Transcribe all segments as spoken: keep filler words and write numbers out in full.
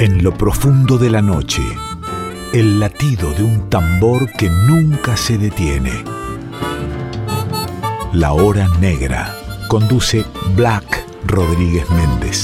En lo profundo de la noche, el latido de un tambor que nunca se detiene. La Hora Negra. Conduce Black Rodríguez Méndez.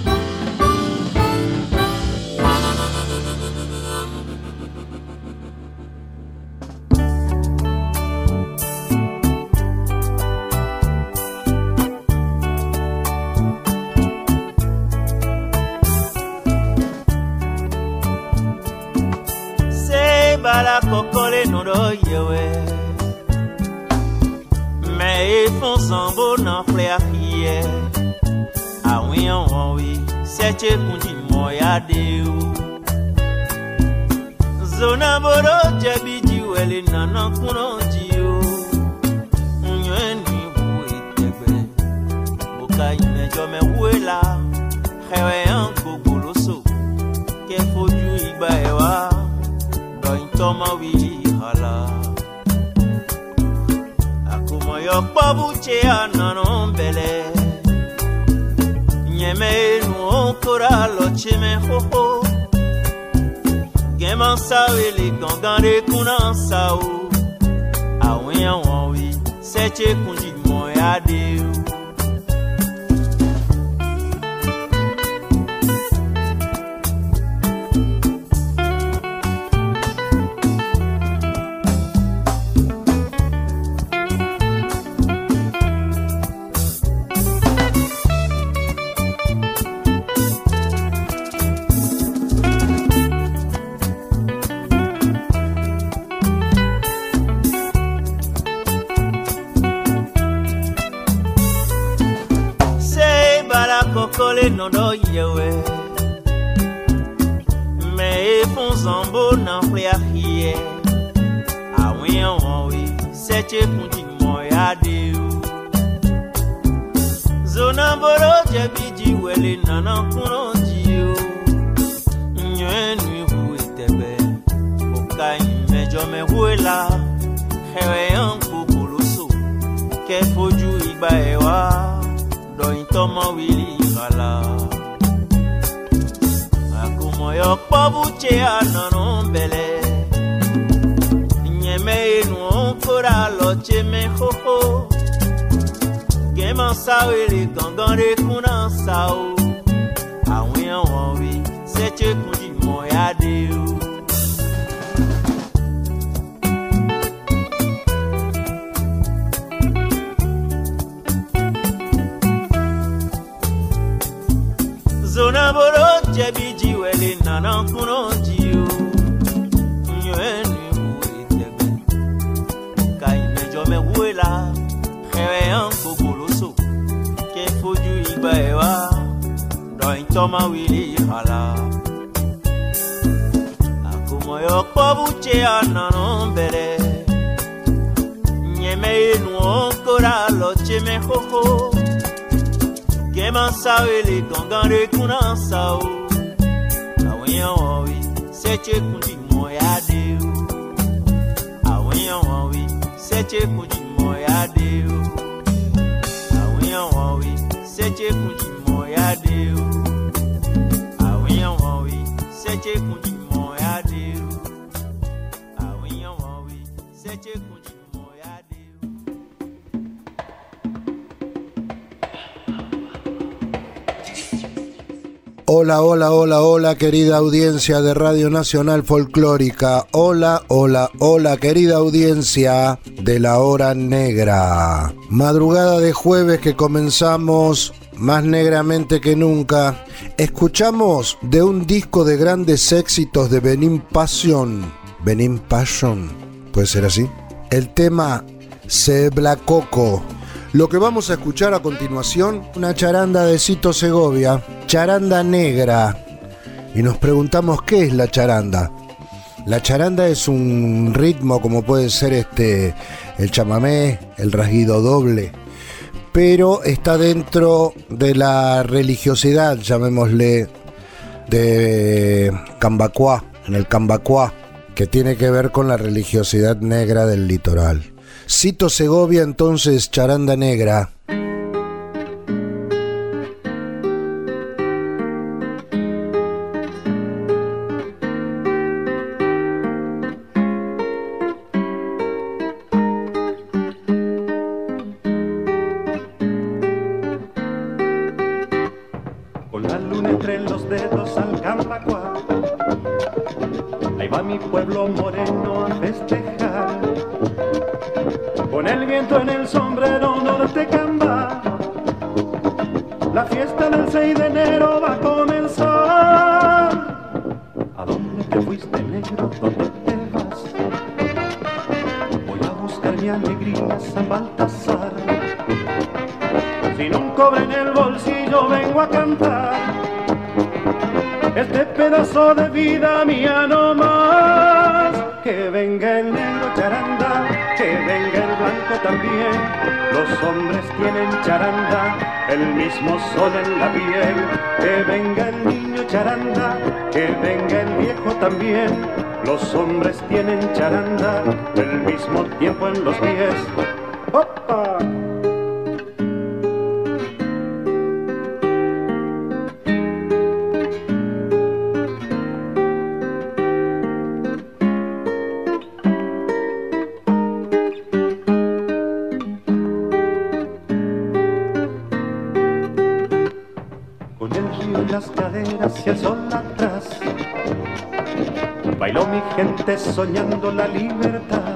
Hola, hola, hola, hola, querida audiencia de Radio Nacional Folclórica. Hola, hola, hola, querida audiencia de La Hora Negra. Madrugada de jueves que comenzamos más negramente que nunca. Escuchamos de un disco de grandes éxitos de Benin Passion. Benin Passion, ¿puede ser así? El tema Seblacoco. Lo que vamos a escuchar a continuación, una charanda de Cito Segovia, charanda negra. Y nos preguntamos qué es la charanda. La charanda es un ritmo como puede ser este, el chamamé, el rasguido doble, pero está dentro de la religiosidad, llamémosle, de Cambacuá, en el Cambacuá, que tiene que ver con la religiosidad negra del litoral. Cito Segovia, entonces, charanda negra. entre los dedos al cambacuá. Ahí va mi pueblo moreno a festejar, con el viento en el sombrero norte camba. La fiesta del seis de enero va a comenzar. ¿A dónde te fuiste, negro? ¿Dónde te vas? Voy a buscar mi alegría, San Baltasar. Sin un cobre en el bolsillo vengo a cantar este pedazo de vida mía no más. Que venga el negro charanda, que venga el blanco también. Los hombres tienen charanda, el mismo sol en la piel. Que venga el niño charanda, que venga el viejo también. Los hombres tienen charanda, el mismo tiempo en los pies. ¡Opa! Hacia el sol atrás bailó mi gente soñando la libertad.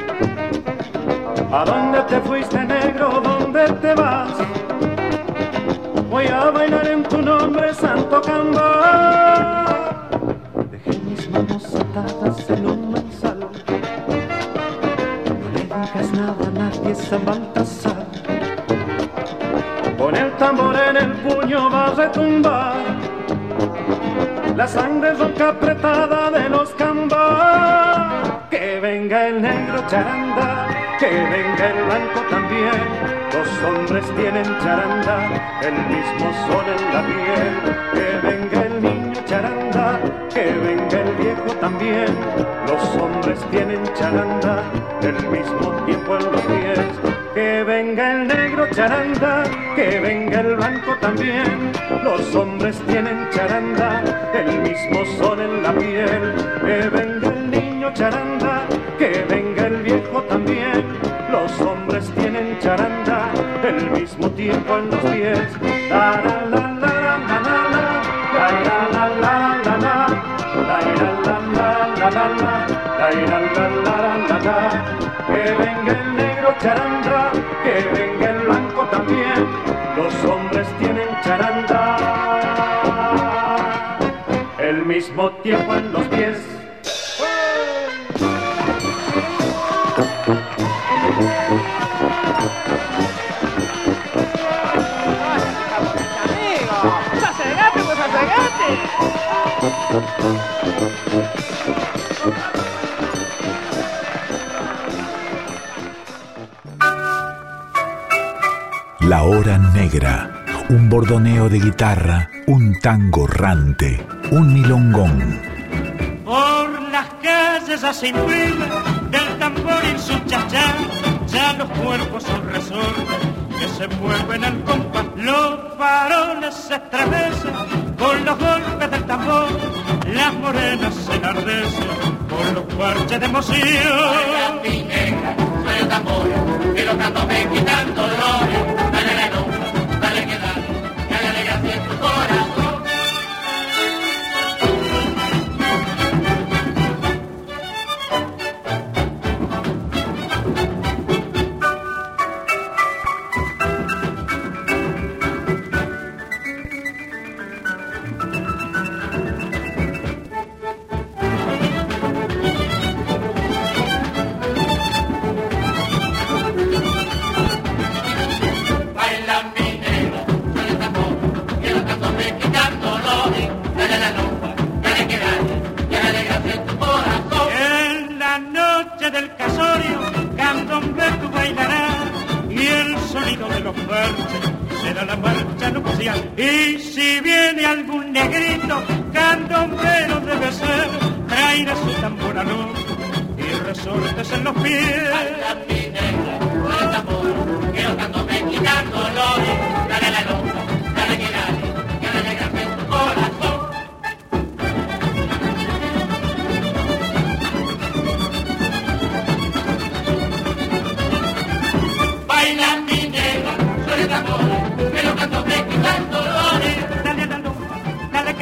¿A dónde te fuiste, negro? ¿Dónde te vas? Voy a bailar en tu nombre, Santo Camba. Dejé mis manos atadas en un manzal. No le digas nada a nadie, San Baltasar. Con el tambor en el puño va a retumbar la sangre roca apretada de los cambas. Que venga el negro charanda, que venga el blanco también. Los hombres tienen charanda, el mismo sol en la piel. Que venga el niño charanda, que venga el viejo también. Los hombres tienen charanda, el mismo tiempo en los pies. Que venga el negro charanda, que venga el blanco también. Los hombres tienen charanda, el mismo sol en la piel. Que venga el niño charanda, que venga el viejo también. Los hombres tienen charanda, el mismo tiempo en los pies. La la la la la la la, la la la la la la, la la la la la la, la. Que venga el negro charanda, que venga el blanco también. Los hombres tienen charanda, el mismo tiempo en los pies. ¡Amigo! ¡Sosegate, pues sosegate! La hora negra, un bordoneo de guitarra, un tango errante, un milongón. Por las calles hacen ruido del tambor y su chachá, ya los cuerpos son resortes que se mueven al compás. Los varones se estremecen con los golpes del tambor, las morenas se enardecen por los parches de emoción. Oiga, mi negra, soy el tambor, que lo canto me quitan dolores. Dale la nota, dale que dale, que haga alegría en tu corazón. Será la marcha nupcial. Y si viene algún negrito, candombero debe ser, traerá su tambor al hombro y resortes en los pies. Baila mi negra, con el tambor, que los cantos me quitan dolores. Dale la nota, dale que dale, que haga alegría en tu corazón. Baila mi negra, con el tambor, que los cantos me quitan dolores. Dale a la loma, dale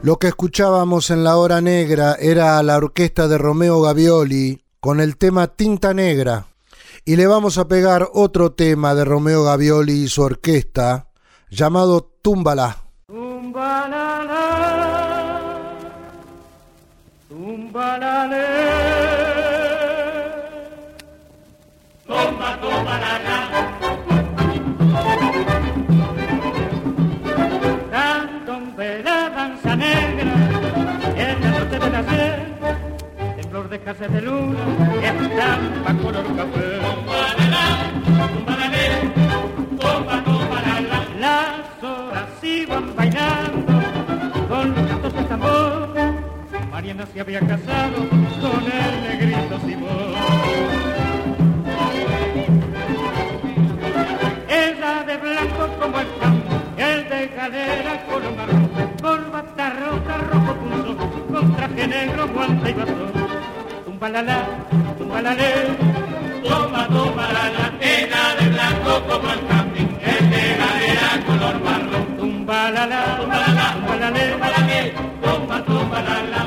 Lo que escuchábamos en la hora negra era la orquesta de Romeo Gavioli con el tema Tinta Negra. Y le vamos a pegar otro tema de Romeo Gavioli y su orquesta llamado Túmbala. Túmbala, túmbala, Tumba, tumba, la, la. la danza negra, en la noche de la sed, temblor de casas de luna, estampa color café. Tumba, tumba, la, la. Las horas iban bailando con los cantos de tambor. Mariana se había casado con el negrito Simón. Ella de blanco como el campo, el de galera color marrón, corbata roja, rojo pulso, con traje negro, guante y bastón. Tumbalala, tumbalale, Tumba, tumba, la, la. Ella de blanco como el camping, el de galera color marrón. tumbalala, Tumbalala, tumbalale, tumbalale, tumba, tumba, la, la.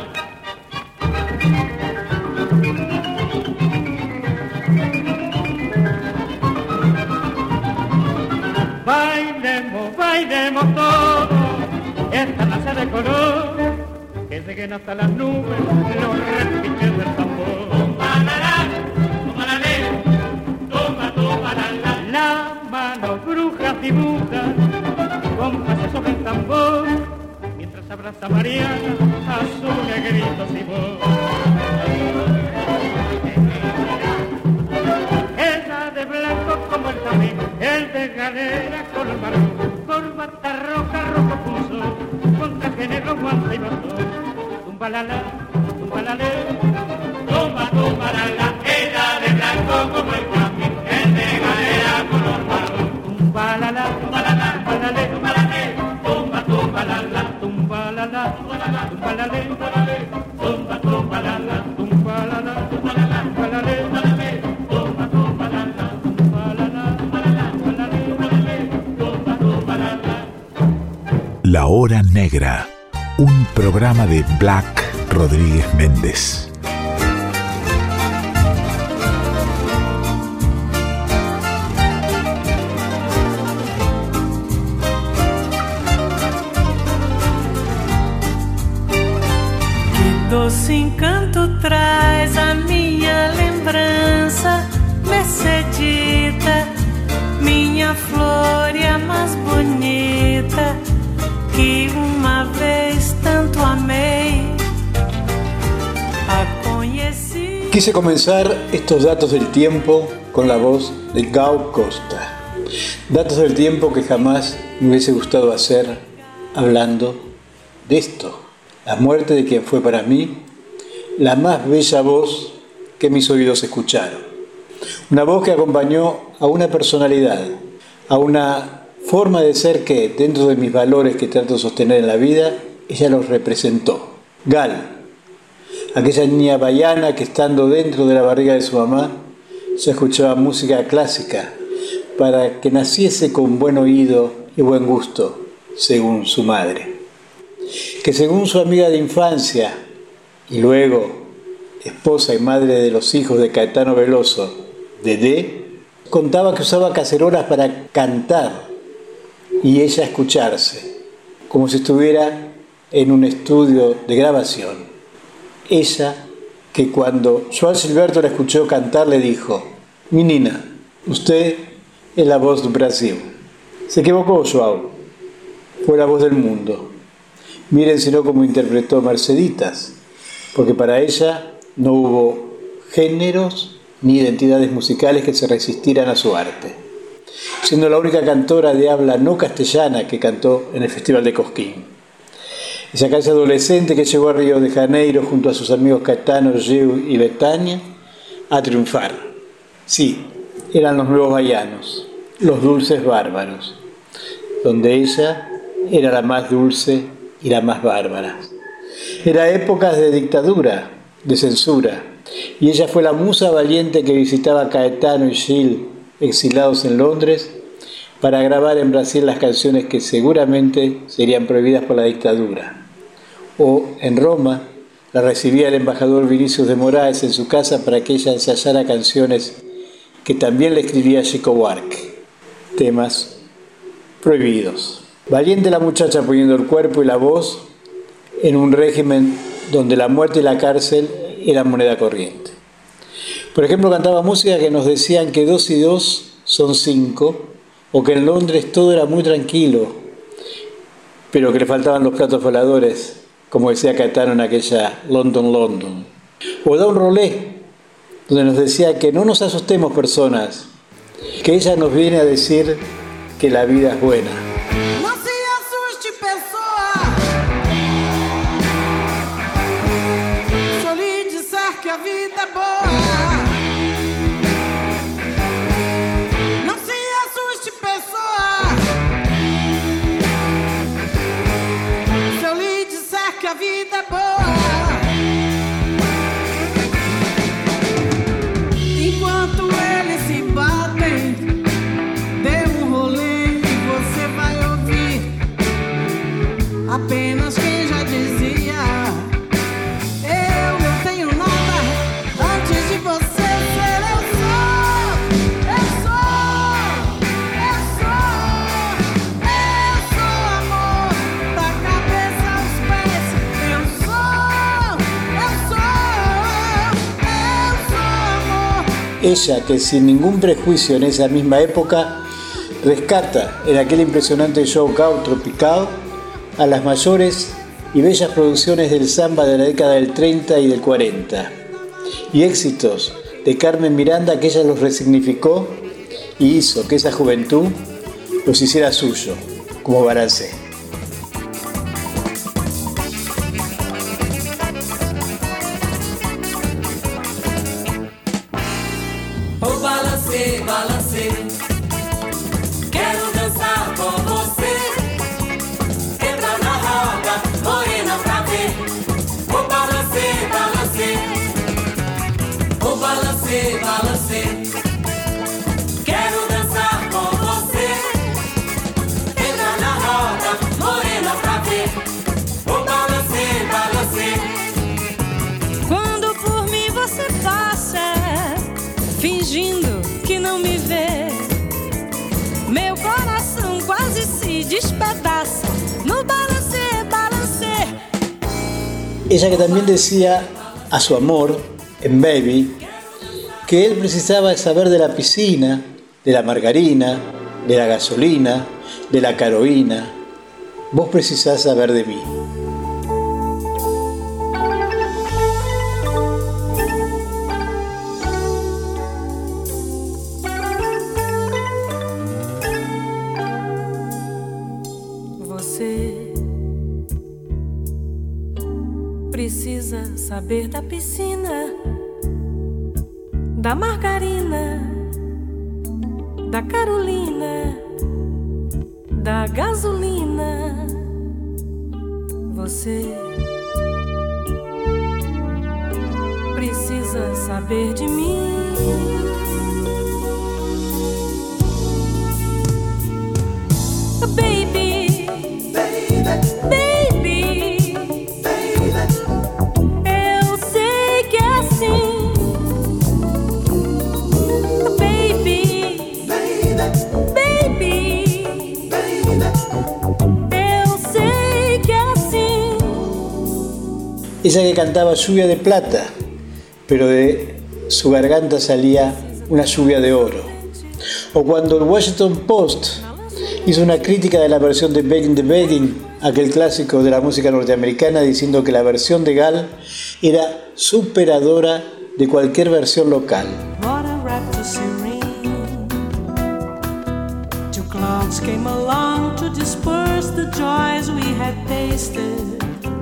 bailemos, bailemos todos esta danza de color, que lleguen hasta las nubes los repiques del tambor. Tumbalala, tumbalale, tumba, tumba, la, la. Las manos brujas dibujan compases sobre el tambor, mientras abraza Mariana a su negrito Simón. Ella de blanco como el camino, el de galera color marrón, corbata roja, rojo pulso, con traje negro, guante y bastón. Tumbalala, tumbalale, Tumba, tumba, la, la. Ella de blanco como el camping, el de galera color marrón. tumbalala, Tumbalala, tumbalale, tumbalale, tumba, tumba, la, la. tumbalala, tumbalale, Tumba, tumba, la, la. tumbalala, Tumbalala, tumbalale, tumbalale, tumba, tumba, la, la. tumbalala, Tumbalala, tumbalale, tumba, tumba, la, la. La Hora Negra, un programa de Black Rodríguez Méndez. Doce encanto traz a minha lembrança, Mercedita, minha flor e a mais bonita, que uma vez tanto amei, a conheci. Quise comenzar estos datos del tiempo con la voz de Gal Costa. Datos del tiempo que jamás me hubiese gustado hacer hablando de esto. La muerte de quien fue para mí la más bella voz que mis oídos escucharon. Una voz que acompañó a una personalidad, a una forma de ser que, dentro de mis valores que trato de sostener en la vida, ella los representó. Gal, aquella niña baiana que estando dentro de la barriga de su mamá, ya escuchaba música clásica para que naciese con buen oído y buen gusto, según su madre. Que según su amiga de infancia y luego esposa y madre de los hijos de Caetano Veloso, Dedé, contaba que usaba cacerolas para cantar y ella escucharse, como si estuviera en un estudio de grabación. Ella, que cuando João Gilberto la escuchó cantar, le dijo: "Menina, usted es la voz del Brasil". Se equivocó João, fue la voz del mundo. Miren sino cómo interpretó Merceditas, porque para ella no hubo géneros ni identidades musicales que se resistieran a su arte, siendo la única cantora de habla no castellana que cantó en el Festival de Cosquín. Esa casi adolescente que llegó a Río de Janeiro junto a sus amigos Caetano, Geu y Betania a triunfar. Sí, eran los nuevos baianos, los dulces bárbaros, donde ella era la más dulce y la más bárbara. Era épocas de dictadura, de censura, y ella fue la musa valiente que visitaba a Caetano y Gil, exilados en Londres, para grabar en Brasil las canciones que seguramente serían prohibidas por la dictadura. O en Roma la recibía el embajador Vinicius de Moraes en su casa para que ella ensayara canciones que también le escribía Chico Buarque, temas prohibidos. Valiente la muchacha poniendo el cuerpo y la voz en un régimen donde la muerte y la cárcel eran moneda corriente. Por ejemplo, cantaba música que nos decían que dos y dos son cinco, o que en Londres todo era muy tranquilo, pero que le faltaban los platos voladores, como decía Caetano en aquella London, London. O Don Rolé, donde nos decía que no nos asustemos personas, que ella nos viene a decir que la vida es buena. No se asuste, pessoa. Se eu lhe disser que a vida é boa. Não se assuste, pessoa. Se eu lhe disser que a vida é boa. Enquanto eles se batem, dê um rolê e você vai ouvir apenas quem já dizia: eu não tenho nada antes de você ser. Eu sou, eu sou, eu sou, eu sou amor da cabeça aos pés. Eu sou, eu sou, eu sou amor. Ella, que sin ningún prejuicio en esa misma época rescata en aquel impresionante show Gau Tropical a las mayores y bellas producciones del samba de la década del treinta y del cuarenta, y éxitos de Carmen Miranda que ella los resignificó y hizo que esa juventud los hiciera suyo, como Balancé. Oh, balancê, balancê, quero dançar com você. Entra na roda, morena pra ver. Oh, balancê, balancê, oh, balancê, balancê, quero dançar com você. Entra na roda, morena pra ver. Oh, balancê, balancê. Quando por mim você passa, fingindo que não me vê, meu coração quase se despedaça no balancê, balancê. Ella que también decía a su amor, en Baby, que él precisaba saber de la piscina, de la margarina, de la gasolina, de la caroína. Vos precisás saber de mí. Você precisa saber da piscina, da margarina, da Carolina, da gasolina. Você precisa saber de mim. Baby, baby, eu sei que é assim. Baby, baby, eu sei que é assim. Ella que cantaba lluvia de plata, pero de su garganta salía una lluvia de oro. O cuando el Washington Post hizo una crítica de la versión de Back in the Bedding, aquel clásico de la música norteamericana, diciendo que la versión de Gal era superadora de cualquier versión local. What a rapture serene. Two clouds came along to disperse the joys we had tasted.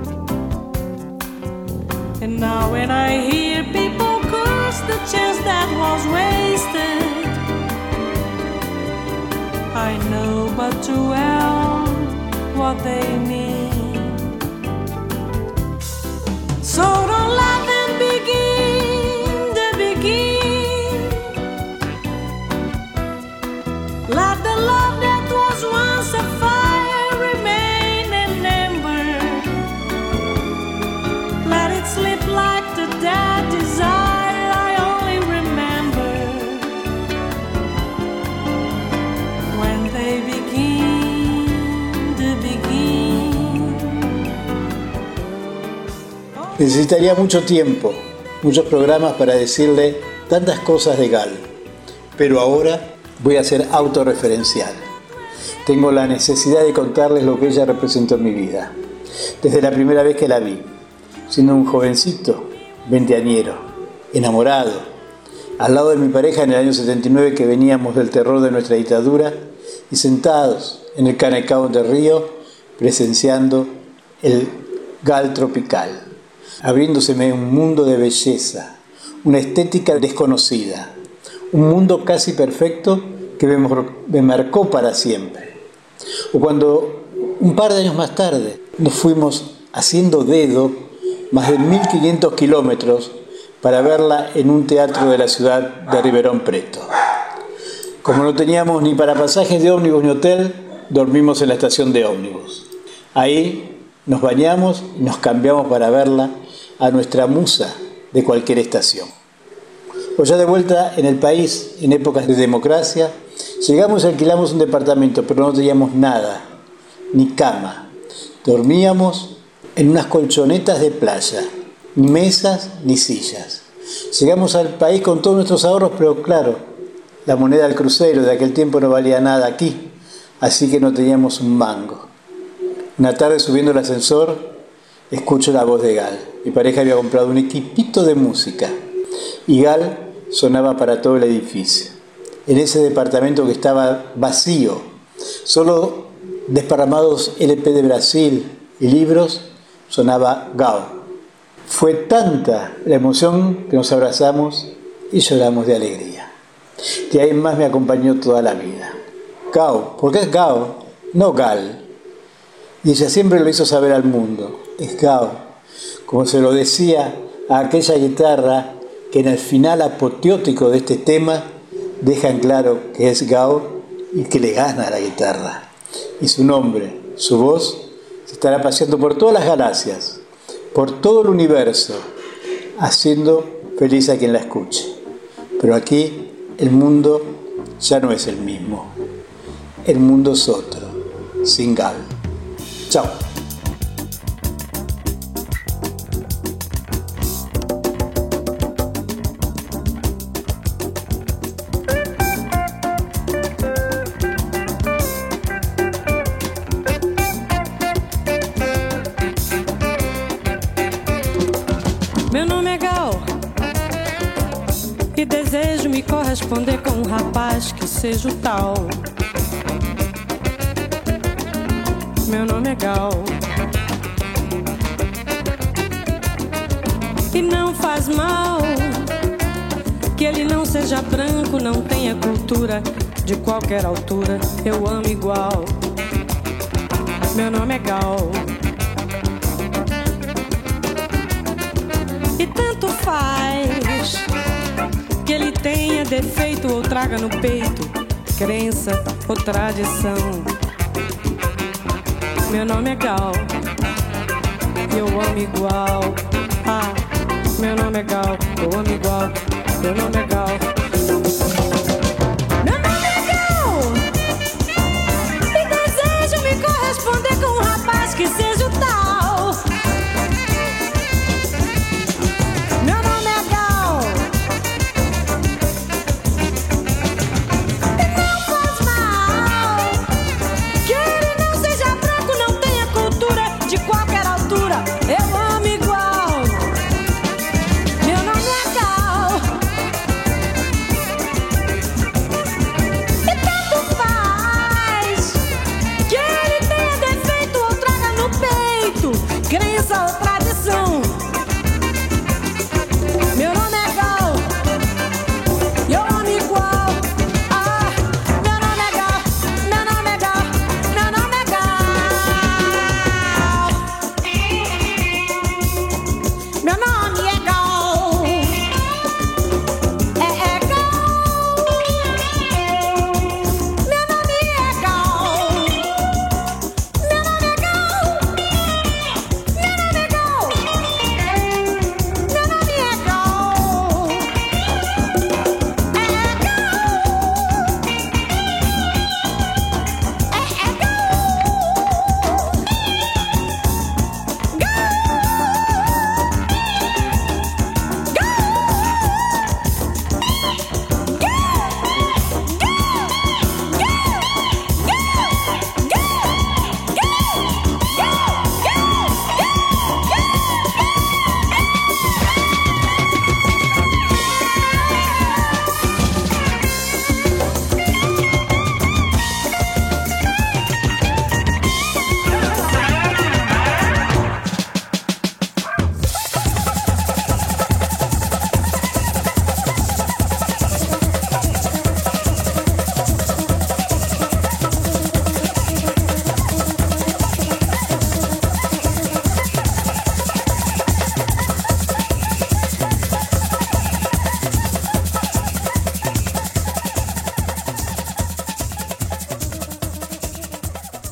And now when I hear people curse the chance that was wasted, I know but too well what they mean. So don't let them begin to begin. Let the love that was once a fire remain an ember. Necesitaría mucho tiempo, muchos programas para decirle tantas cosas de Gal, pero ahora voy a ser autorreferencial. Tengo la necesidad de contarles lo que ella representó en mi vida, desde la primera vez que la vi, siendo un jovencito, veinteañero, enamorado, al lado de mi pareja en el año setenta y nueve, que veníamos del terror de nuestra dictadura, y sentados en el Canecao de Río, presenciando el Gal tropical, abriéndoseme un mundo de belleza, una estética desconocida, un mundo casi perfecto que me, me marcó para siempre. O cuando un par de años más tarde nos fuimos haciendo dedo más de mil quinientos kilómetros para verla en un teatro de la ciudad de Riverón Preto. Como no teníamos ni para pasajes de ómnibus ni hotel, dormimos en la estación de ómnibus. Ahí nos bañamos y nos cambiamos para verla, a nuestra musa de cualquier estación. Pues ya de vuelta en el país, en épocas de democracia, llegamos y alquilamos un departamento, pero no teníamos nada, ni cama. Dormíamos en unas colchonetas de playa, ni mesas ni sillas. Llegamos al país con todos nuestros ahorros, pero claro, la moneda del crucero de aquel tiempo no valía nada aquí, así que no teníamos un mango. Una tarde, subiendo el ascensor, escucho la voz de Gal. Mi pareja había comprado un equipito de música y Gal sonaba para todo el edificio. En ese departamento que estaba vacío, solo desparramados L P de Brasil y libros, sonaba Gal. Fue tanta la emoción que nos abrazamos y lloramos de alegría. De ahí en más me acompañó toda la vida. Gal, porque es Gal, no Gal. Y ella siempre lo hizo saber al mundo. Es Gal, como se lo decía a aquella guitarra que en el final apoteótico de este tema deja en claro que es Gal y que le gana a la guitarra. Y su nombre, su voz, se estará paseando por todas las galaxias, por todo el universo, haciendo feliz a quien la escuche. Pero aquí el mundo ya no es el mismo. El mundo es otro, sin Gal. Chao. Meu nome é Gal e desejo me corresponder com um rapaz que seja o tal. Meu nome é Gal e não faz mal que ele não seja branco, não tenha cultura de qualquer altura. Eu amo igual. Meu nome é Gal e tanto faz que ele tenha defeito ou traga no peito crença ou tradição. Meu nome é Gal e eu amo igual. Ah, meu nome é Gal, eu amo igual. Meu nome é Gal. Meu nome é Gal e desejo me corresponder com um rapaz que seja o tal. Meu nome é Gal e não faz mal que ele não seja branco, não tenha cultura de qualquer altura. Eu amo igual. Meu nome é Gal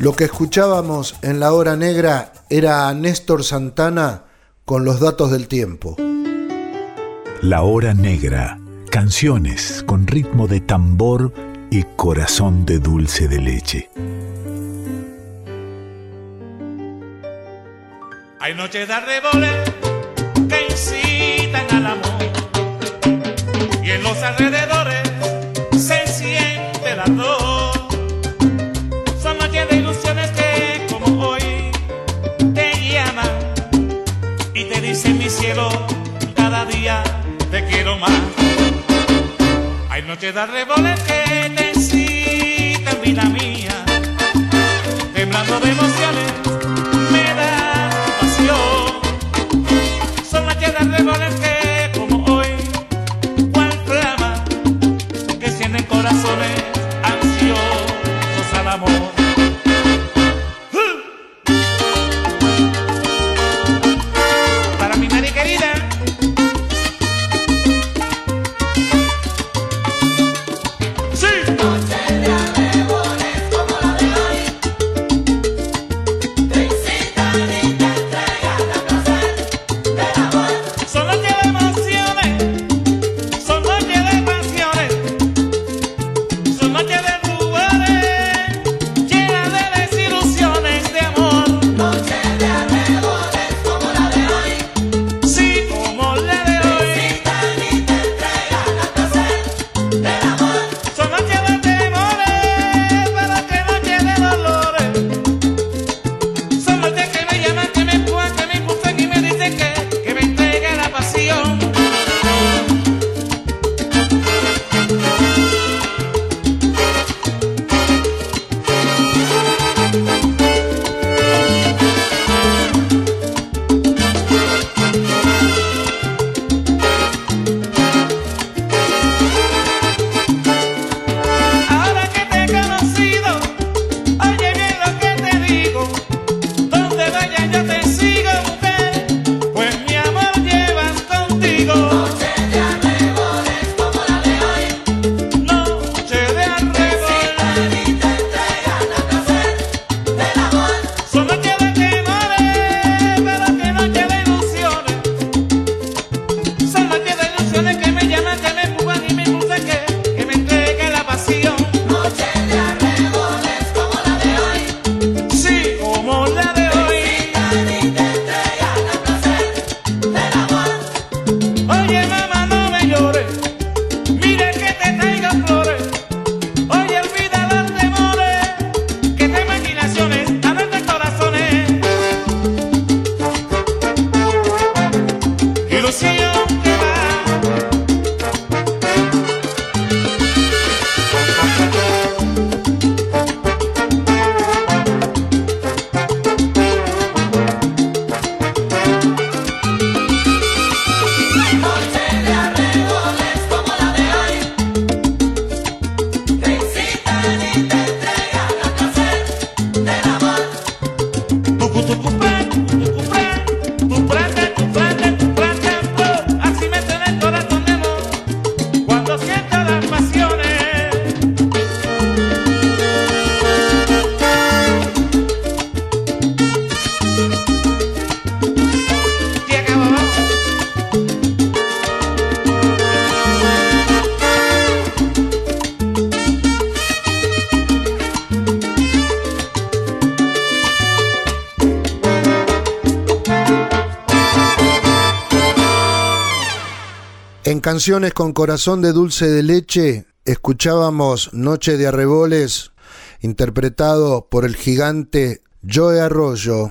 Lo que escuchábamos en la hora negra era a Néstor Santana con Los datos del tiempo. La hora negra, canciones con ritmo de tambor y corazón de dulce de leche. Hay noches de arreboles que incitan al amor y en los alrededores se siente el ardor. Son noches de ilusiones que como hoy te llaman y te dicen mi cielo, cada día te quiero más. Hay noches de arreboles que te incitan, vida mía, temblando de emociones me da pasión. Son noches de arreboles que como hoy cual flama que sienten corazones ansiosos al amor. Para mi Mari querida, En Canciones con Corazón de Dulce de Leche escuchábamos Noche de Arreboles, interpretado por el gigante Joe Arroyo.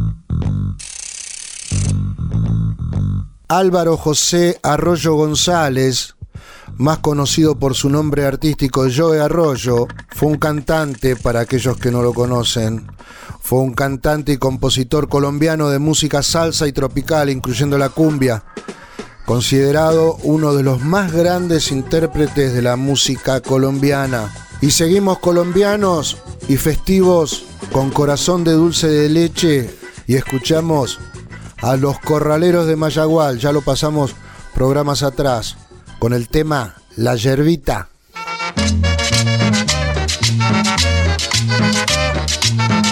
Álvaro José Arroyo González, más conocido por su nombre artístico Joe Arroyo, fue un cantante, para aquellos que no lo conocen, fue un cantante y compositor colombiano de música salsa y tropical, incluyendo la cumbia, considerado uno de los más grandes intérpretes de la música colombiana. Y seguimos colombianos y festivos con Corazón de Dulce de Leche y escuchamos a Los Corraleros de Mayagual, ya lo pasamos programas atrás, con el tema La Yerbita.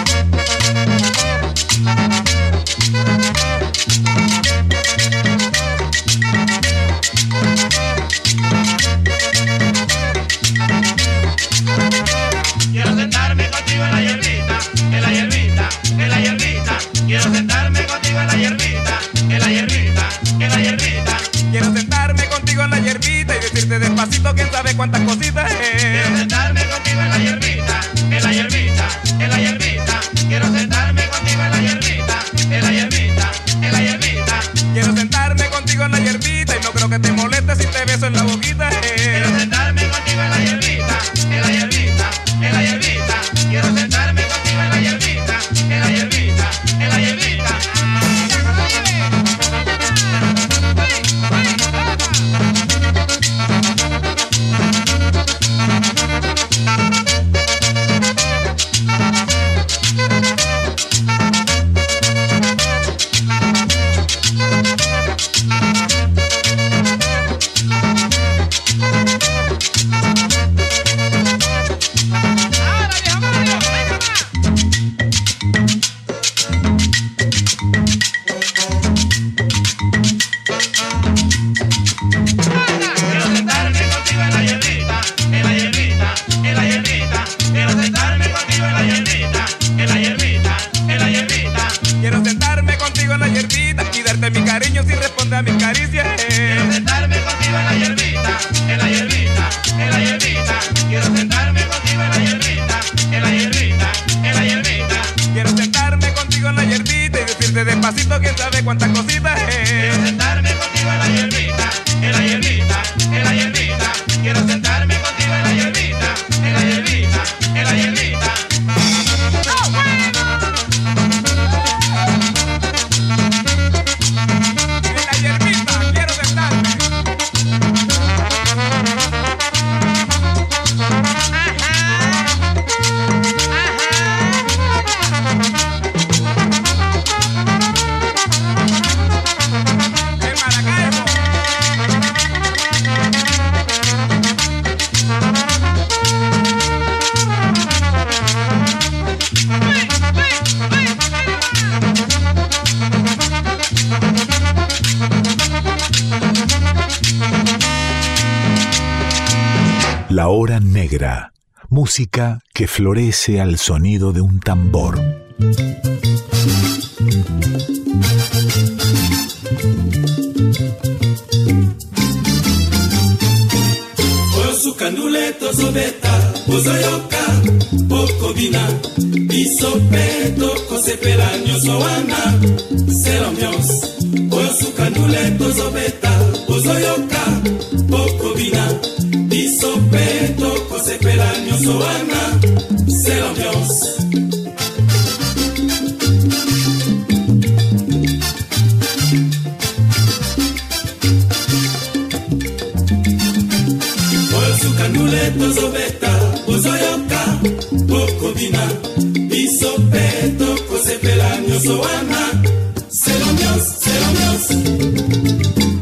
contigo en la hierbita y decirte despacito quién sabe cuántas cositas es. Quiero sentarme contigo en la hierbita, en la hierbita, en la hierbita. Quiero sentarme contigo en la hierbita, en la hierbita, en la hierbita. Quiero sentarme contigo en la hierbita y no creo que te moleste si te beso en la boquita eh. Quiero sentarme contigo en la hierbita, en la hierbita, en la hierbita. Quiero sentarme contigo en la hierbita, en la hierbita, en la hierbita. A mis caricias eh. Quiero sentarme contigo en la hierbita, en la hierbita, en la hierbita. Quiero sentarme contigo en la hierbita, en la hierbita, en la hierbita. Quiero sentarme contigo en la hierbita y decirte despacito quién sabe cuántas cositas es. Quiero sentarme contigo en la hierbita, en la hierbita, en la hierbita. Quiero sentarme contigo en la hierbita, en la hierbita, en la hierbita. La hora negra, música que florece al sonido de un tambor. Osukandule tozobeta, ozoyoka, okobina, bisope tokosepela nyonso wana, c'est l'ambiance. Osukandule tozobeta, ozoyoka, okobina, bisope tokosepela nyonso wana, c'est l'ambiance. Osukandule tozobeta, ozoyoka, okobina, bisope tokosepela nyonso wana, c'est l'ambiance, c'est l'ambiance.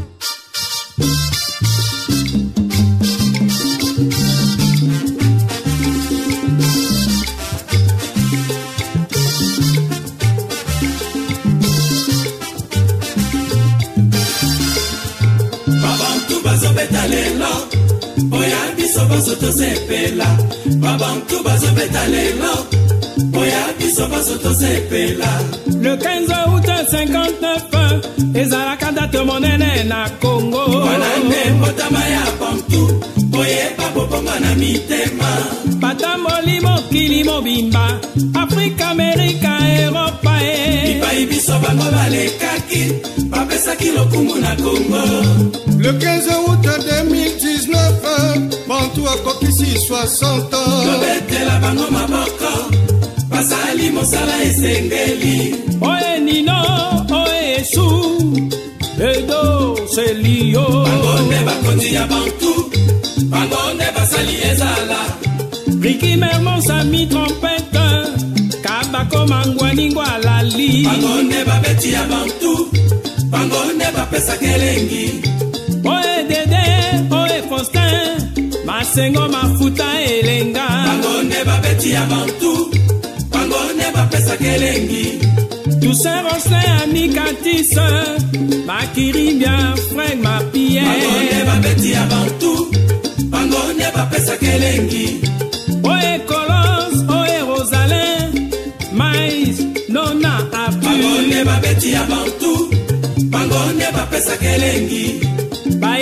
Oya biso baso tosepela, babantu bazobeta lelo. Oya biso baso tosepela. Le quinze août cinquante-neuf, ezalaka date monene na Congo. Wanane mbotama ya bantu, oyeba bobonga na mitema. Pata molimo kili mobimba, Afrika, Amerika, Europa e. Ipai biso bango balekaki, bapesaki lokumu na Congo. Le quinze août deux mille dix-neuf, Bantu akokisi soixante ans. Tobetela bango maboko, basali mosala esengeli. Oe nino, oe esu, edo selio. Bango nde bakonzi ya Bantu, bango nde basali ezala. Ricky Mermons a mis trompette, Kabako Mangwani Ngwalali. Bango nde babeti ya Bantu, bango nde bapesa kelengi. Oe Dede, oe Faustin, Masengo Mafuta Elenga. Bango nde babeti ya Bantu, bango nde bapesa kelengi. Toussaint Roslin Amikatis, Makirimbia Frank Mapie. Bango nde babeti ya Bantu, bango nde bapesa kelengi. Oe Colos, oe Rosalin, Mais, Nona Apu. Bango nde babeti ya Bantu, bango nde bapesa kelengi. Baeba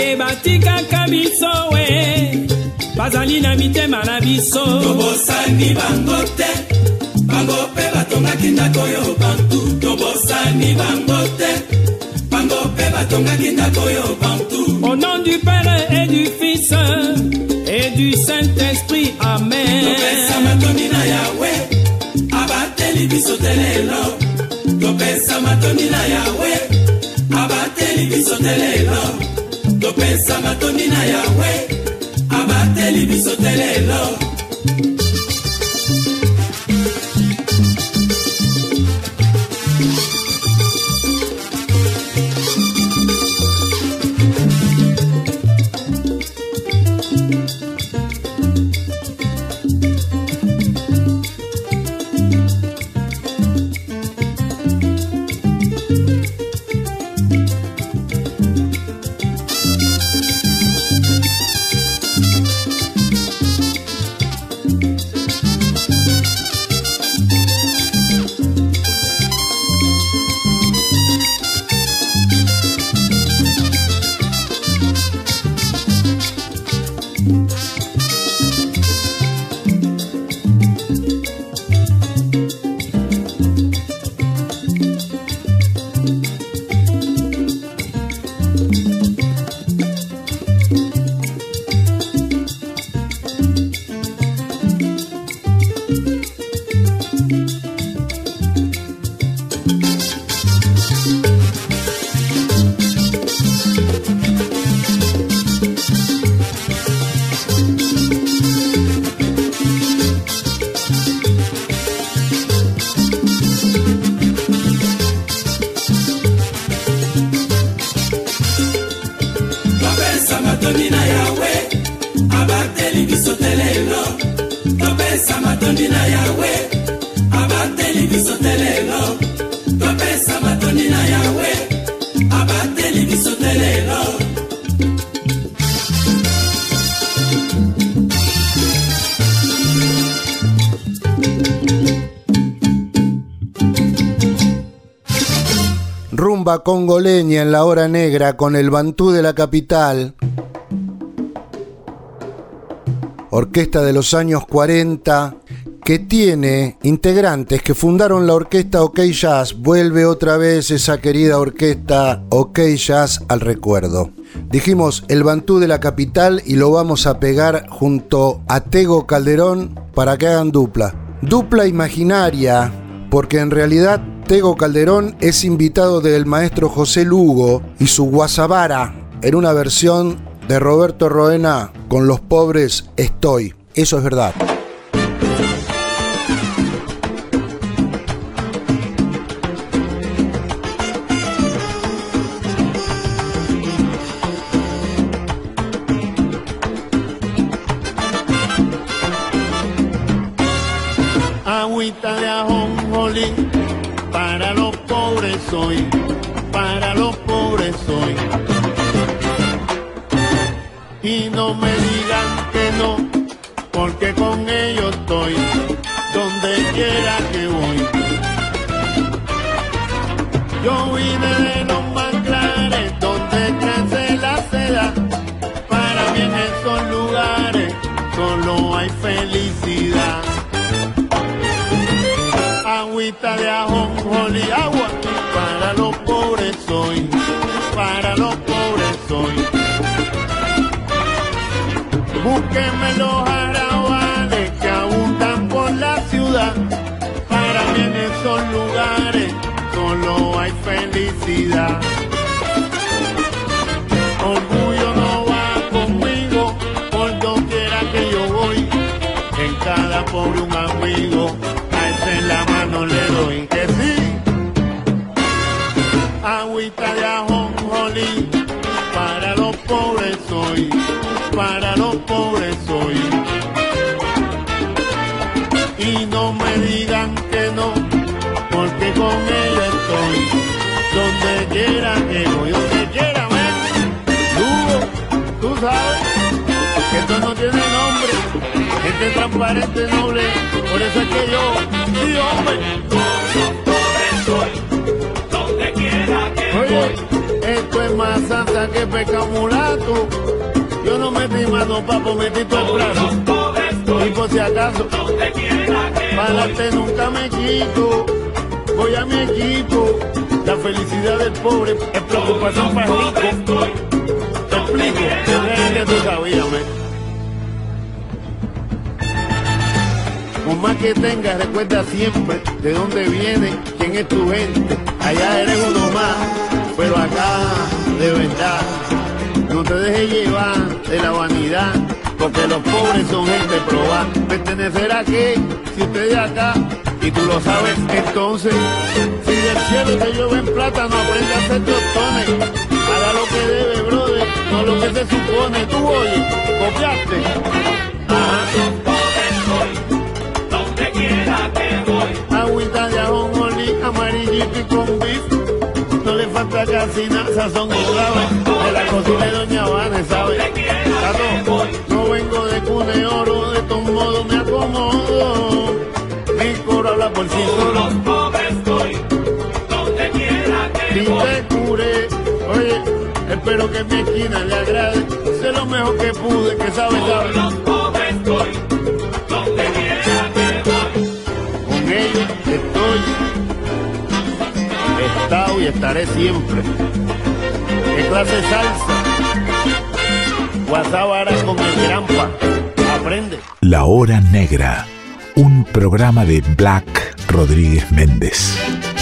batikaka biso we bazali na mitema na biso tobosani bango te bango mpe batongaki ndako yo bantu tobosani bango te bango mpe batongaki ndako yo bantu. Au nom du Père et du Fils et du Saint-Esprit, Amen. Topesa matoni na Yahweh abateli biso telelo topesa matoni na Yahweh abateli biso telelo topesa matoni na Yahweh abateli biso telelo. Rumba congoleña en la hora negra con el Bantú de la capital. Orquesta de los años cuarenta que tiene integrantes que fundaron la orquesta OK Jazz. Vuelve otra vez esa querida orquesta OK Jazz al recuerdo. Dijimos el Bantú de la capital y lo vamos a pegar junto a Tego Calderón para que hagan dupla. Dupla imaginaria, porque en realidad Tego Calderón es invitado del maestro José Lugo y su Guasabara en una versión de Roberto Roena con Los Pobres Estoy. Eso es verdad. Agüita de ajonjolí, para los pobres soy, para los pobres soy. Y no me digan que no, porque con ellos estoy, donde quiera que voy. Yo vine de los manglares, donde crece la seda, para mí en esos lugares solo hay felicidad. Agüita de ajonjolí, agua, para los pobres soy, para los pobres soy. Búsquenme los arrabales que abundan por la ciudad, para mí en esos lugares solo hay felicidad. Orgullo no va conmigo, por doquiera que yo voy, en cada pobre un amigo. En la mano le doy que sí. Agüita de ajonjolí, para los pobres soy, para los pobres soy. Y no me digan que no, porque con ella estoy, donde quiera que voy, donde quiera me Lugo, tú sabes que esto no tiene nombre, este transparente noble, por eso es que yo sí, hombre, soy, donde quiera que voy. Esto es más santa que peca mulato. Yo no metí mano, papo, metí tu el brazo. Y por si acaso, para te nunca me quito. Voy a mi equipo. La felicidad del pobre es preocupación para el rico. Te explico, que tú sabías, me. Por más que tengas, recuerda siempre de dónde viene, quién es tu gente. Allá eres uno más, pero acá, de verdad, no te dejes llevar de la vanidad, porque los pobres son gente probada. ¿Pertenecer a qué? Si usted de acá, y tú lo sabes, entonces, si del cielo te llueve en plata, no aprende a hacer tostones. Haga lo que debe, brother, no lo que se supone. Tú, oye, copiaste. Ajá. Agüita de ajonjolí, amarillito y con beef. No le falta casi nada, sazón y clave. De la cocina de Doña Vane, ¿sabe? Tato, no vengo de cuna de oro, de todos modos me acomodo. Mi coro habla por sí solo. Si te curé, oye, espero que mi esquina le agrade. Sé lo mejor que pude, que sabe, sabe. Ellos estoy, he estado y estaré siempre. ¿Qué clase de salsa? Guasábara con el grampa. Aprende. La Hora Negra, un programa de Black Rodríguez Méndez.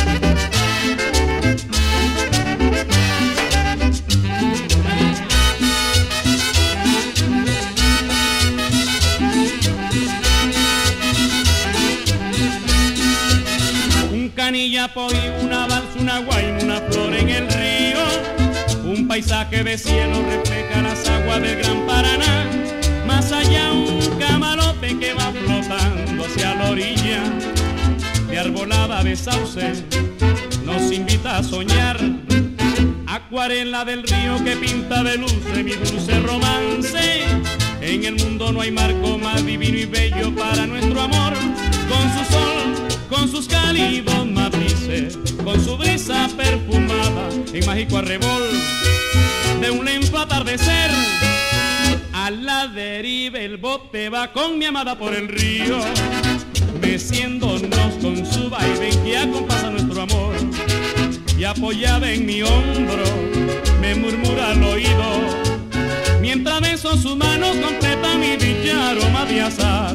Y una balsa, una guaina, una flor en el río, un paisaje de cielo refleja las aguas del Gran Paraná, más allá un camarote que va flotando hacia la orilla, de arbolada de sauce, nos invita a soñar, acuarela del río que pinta de luces mi dulce romance, en el mundo no hay marco más divino y bello para nuestro amor, con su sol, con sus cálidos matices, con su brisa perfumada, en mágico arrebol de un lento atardecer. A la deriva el bote va con mi amada por el río, meciéndonos con su vaivén que acompasa nuestro amor. Y apoyada en mi hombro, me murmura al oído, mientras beso sus manos completa mi dicha aroma de azar.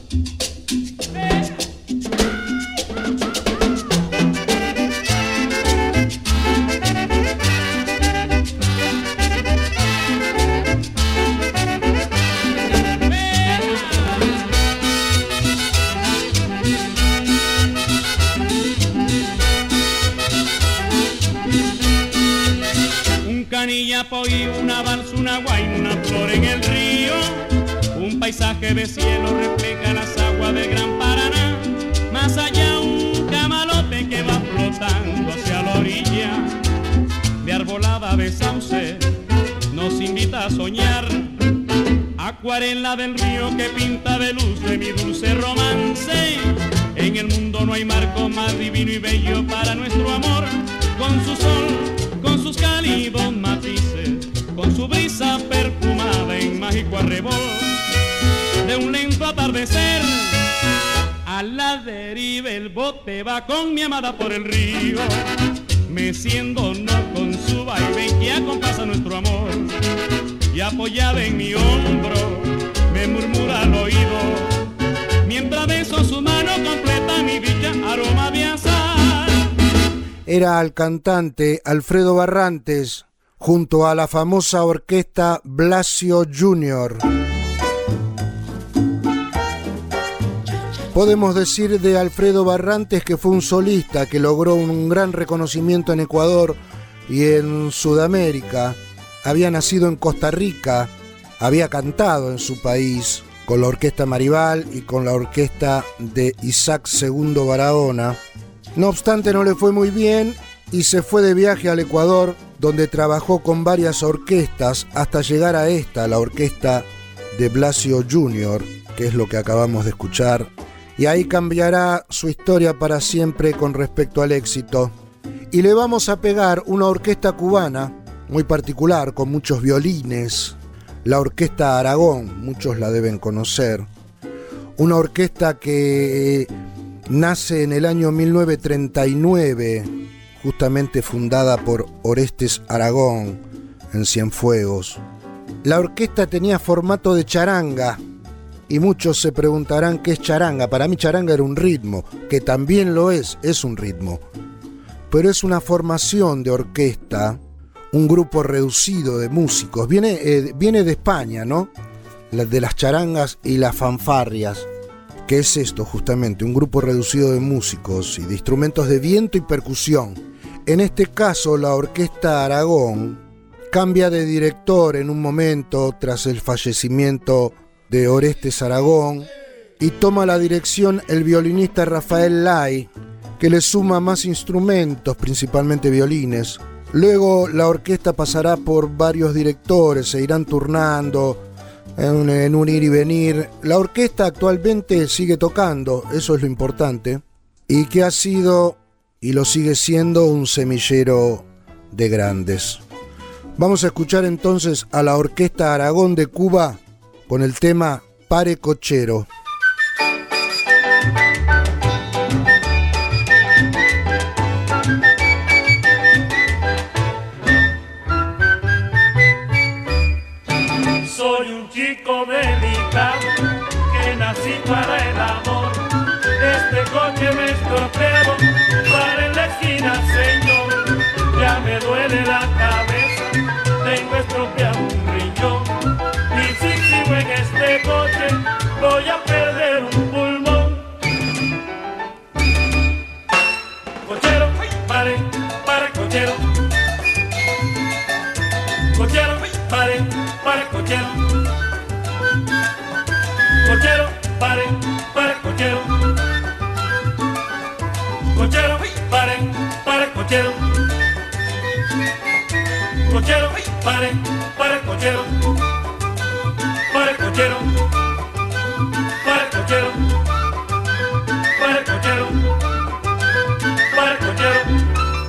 Y una balsa, una guaina, una flor en el río, un paisaje de cielo refleja las aguas del Gran Paraná, más allá un camalote que va flotando hacia la orilla, de arbolada de sauce, nos invita a soñar, acuarela del río que pinta de luz de mi dulce romance, en el mundo no hay marco más divino y bello para nuestro amor, con su sol, con sus cálidos matices, con su brisa perfumada en mágico arrebol de un lento atardecer. A la deriva el bote va con mi amada por el río, meciéndonos con su vaivén que acompasa nuestro amor. Y apoyada en mi hombro me murmura al oído, mientras beso su mano completa mi dicha aroma de azar. Era el cantante Alfredo Barrantes junto a la famosa orquesta Blasio junior Podemos decir de Alfredo Barrantes que fue un solista que logró un gran reconocimiento en Ecuador y en Sudamérica. Había nacido en Costa Rica, había cantado en su país con la orquesta Maribal y con la orquesta de Isaac segundo Barahona. No obstante, no le fue muy bien y se fue de viaje al Ecuador, donde trabajó con varias orquestas hasta llegar a esta, la orquesta de Blasio junior, que es lo que acabamos de escuchar. Y ahí cambiará su historia para siempre con respecto al éxito. Y le vamos a pegar una orquesta cubana muy particular, con muchos violines, la Orquesta Aragón, muchos la deben conocer, una orquesta que nace en el año mil novecientos treinta y nueve, justamente fundada por Orestes Aragón en Cienfuegos. La orquesta tenía formato de charanga, y muchos se preguntarán qué es charanga. Para mí charanga era un ritmo, que también lo es, es un ritmo, pero es una formación de orquesta, un grupo reducido de músicos. Viene, eh, viene de España, ¿no? De las charangas y las fanfarrias. ¿Qué es esto justamente? Un grupo reducido de músicos y de instrumentos de viento y percusión. En este caso, la Orquesta Aragón cambia de director en un momento tras el fallecimiento de Orestes Aragón y toma la dirección el violinista Rafael Lai, que le suma más instrumentos, principalmente violines. Luego la orquesta pasará por varios directores, se irán turnando en un, en un ir y venir. La orquesta actualmente sigue tocando, eso es lo importante, y que ha sido y lo sigue siendo un semillero de grandes. Vamos a escuchar entonces a la Orquesta Aragón de Cuba con el tema Pare Cochero. Soy un chico delicado que nací para el amor. Este coche me estropeado para en la esquina, señor. Ya me duele la cabeza, tengo estropeado un riñón. Y si sigo en este coche voy a perder un pulmón. Cochero, pare, pare, cochero. Cochero, pare, pare, cochero. Cochero, pare, pare, cochero. Cochero, pare, pare, cochero. Cochero, pare, pare, cochero. Pare, cochero. Pare, cochero. Pare, cochero. Pare, cochero.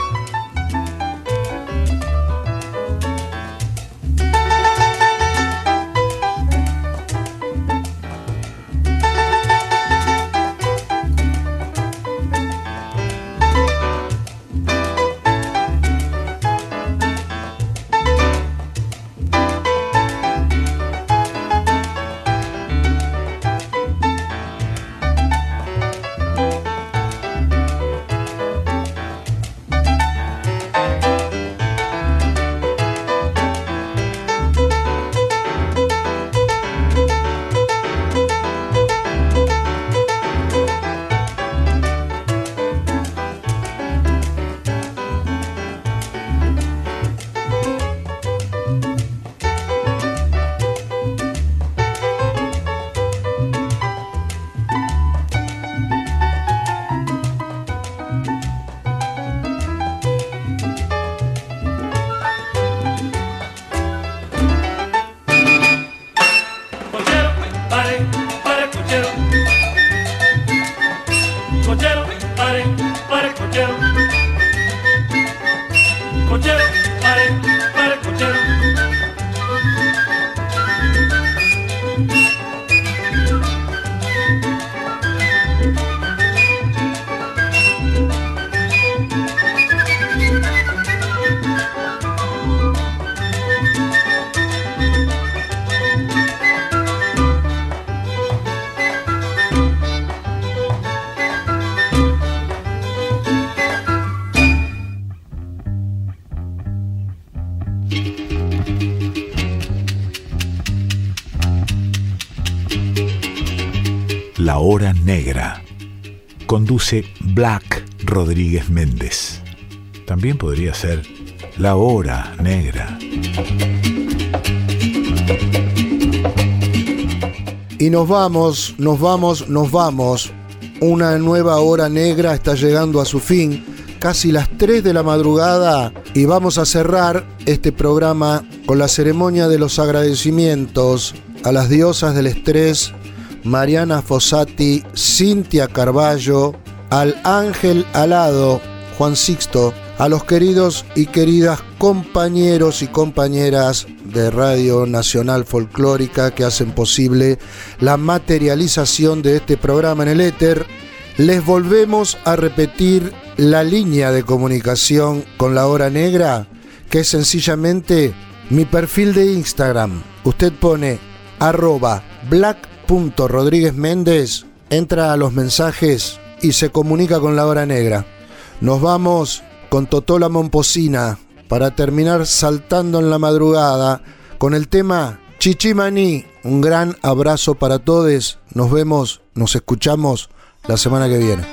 La Hora Negra. Conduce Black Rodríguez Méndez. También podría ser La Hora Negra. Y nos vamos, nos vamos, nos vamos. Una nueva hora negra está llegando a su fin, casi las tres de la madrugada, y vamos a cerrar este programa con la ceremonia de los agradecimientos a las diosas del estrés, Mariana Fossati, Cintia Carballo, al ángel alado, Juan Sixto, a los queridos y queridas compañeros y compañeras de Radio Nacional Folclórica que hacen posible la materialización de este programa en el éter. Les volvemos a repetir la línea de comunicación con La Hora Negra, que es sencillamente mi perfil de Instagram. Usted pone arroba black.rodríguez-méndez, entra a los mensajes y se comunica con La Hora Negra. Nos vamos con Totola Momposina para terminar saltando en la madrugada con el tema Chichimaní. Un gran abrazo para todos. Nos vemos, nos escuchamos la semana que viene.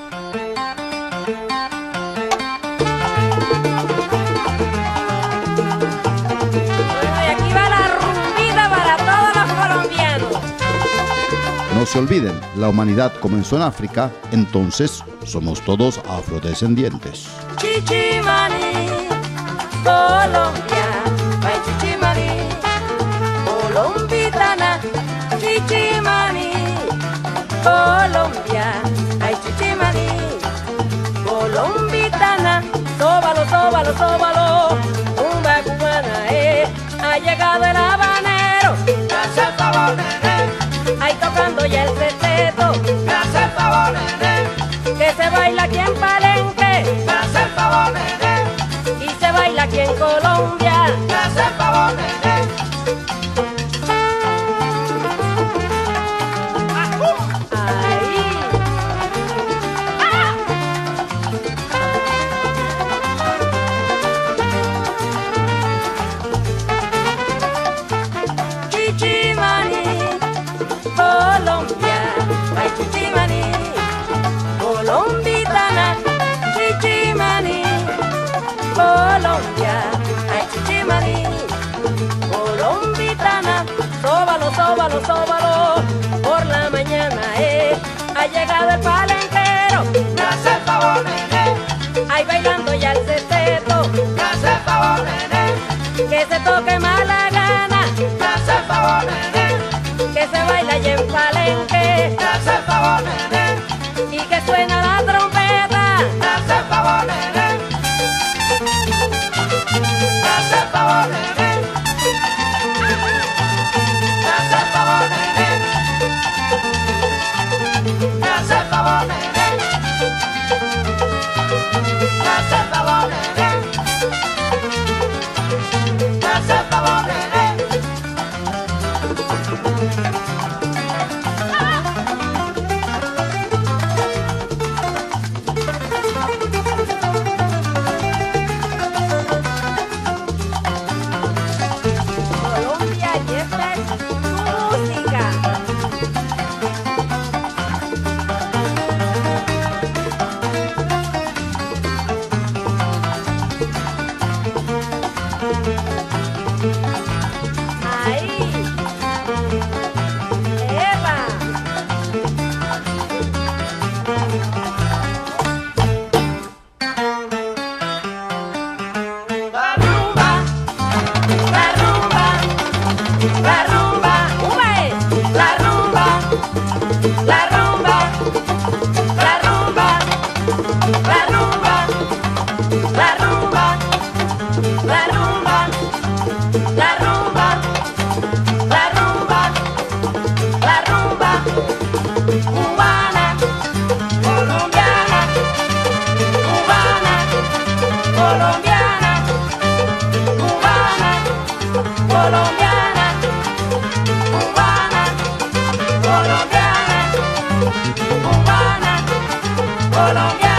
No se olviden, la humanidad comenzó en África, entonces somos todos afrodescendientes. Chichimaní, Colombia, ay Chichimaní, Colombitana, Chichimaní, Colombia, ay Chichimaní, Colombitana, sóbalo, sóbalo, sóbalo, rumba cubana, eh, ha llegado el habanero, hace el favor, ahí tocando ya el sexteto, me hace el favor, nene, que se baila aquí en Palenque, me hace el favor, nene, y se baila aquí en Colombia, me hace el favor, nene. Ahí. ¡Ah! Chichimaní, Colombia, ay Chichimaní, Colombitana, Chichimaní, Colombia, ay Chichimaní, Colombitana, sóbalo, sóbalo, sóbalo, por la mañana, eh, ha llegado el palenquero, me hace el favor, nene, ahí bailando ya el sexteto, me hace el favor, nene, que se toque más la gana, me hace el favor, nene, que se baila allá en Palenque, me hace el favor, nene, y que suena la trompeta, me hace el favor, nene, me hace el favor, nene, me hace el favor, nene, me hace el favor, nene, me hace el favor, nene, me hace el favor, nene. Colombia, y esta es música. Ahí. Eva. La rumba, la rumba, la rumba, ¡ube! La rumba, la rumba, la rumba, la rumba, la rumba, la rumba, la rumba, la rumba, la rumba, cubana, colombiana, cubana, colombiana, cubana, colombiana, cubana, colombiana, cubana, colombiana.